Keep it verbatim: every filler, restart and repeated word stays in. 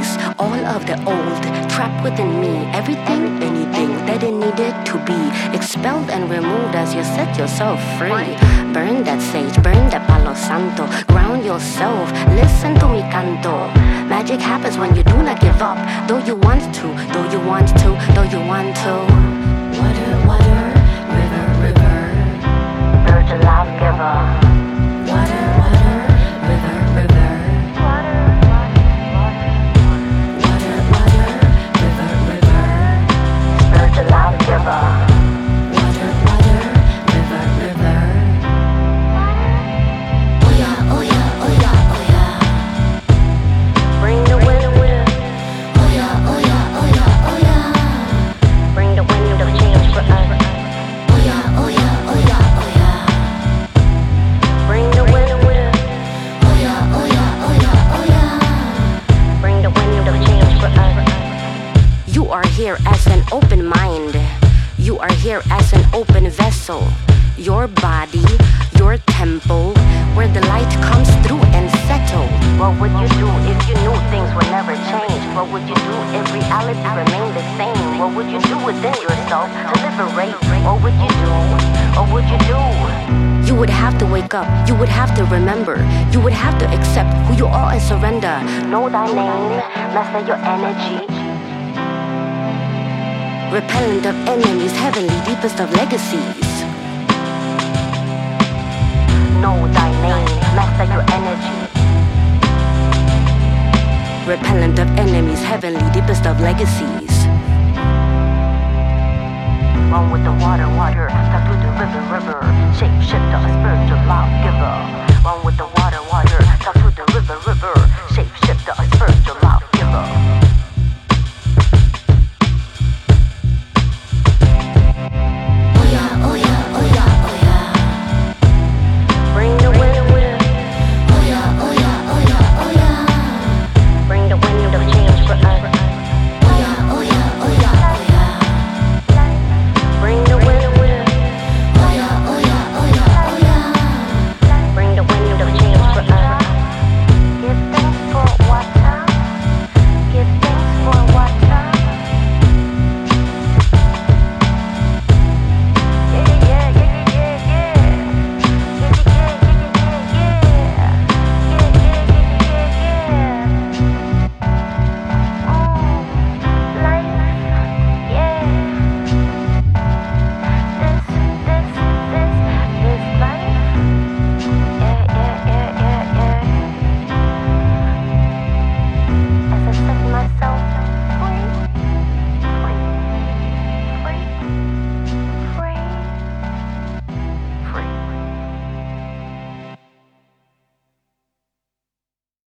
release all of the old trapped within me. Everything, anything that it needed to be expelled and removed as you set yourself free. Burn that sage, burn that palo santo. Ground yourself, listen to mi canto. Magic happens when you do not give up. Though you want to, though you want to, though you want to. Water, water, river, river. Spiritual life giver. Water, water, river, river. Water, water, water, river, river. Spiritual life giver. Water, water, river, river. Oh yeah, oh yeah, oh yeah, oh yeah. Bring the wind, wind. Oh yeah, oh yeah, oh yeah, oh yeah. Bring the wind of change for us. Oh yeah, oh yeah, oh yeah, oh yeah. Bring the wind, wind. Oh yeah, oh yeah, oh yeah, oh yeah. Bring the wind of change for us. You are here as an open mind. You are here as an open vessel. Your body, your temple, where the light comes through and settle. What would you do if you knew things would never change? What would you do if reality remained the same? What would you do within yourself to liberate? What would you do? What would you do? You would have to wake up. You would have to remember. You would have to accept who you are and surrender. Know thy name, master your energy. Repellent of enemies, heavenly, deepest of legacies. Know thy name, master your energy. Repellent of enemies, heavenly, deepest of legacies. One with the water, water, talk to the river, river. Shape shifter, spiritual life giver. One with the water, water, talk to the river, river. Shape shifter, spiritual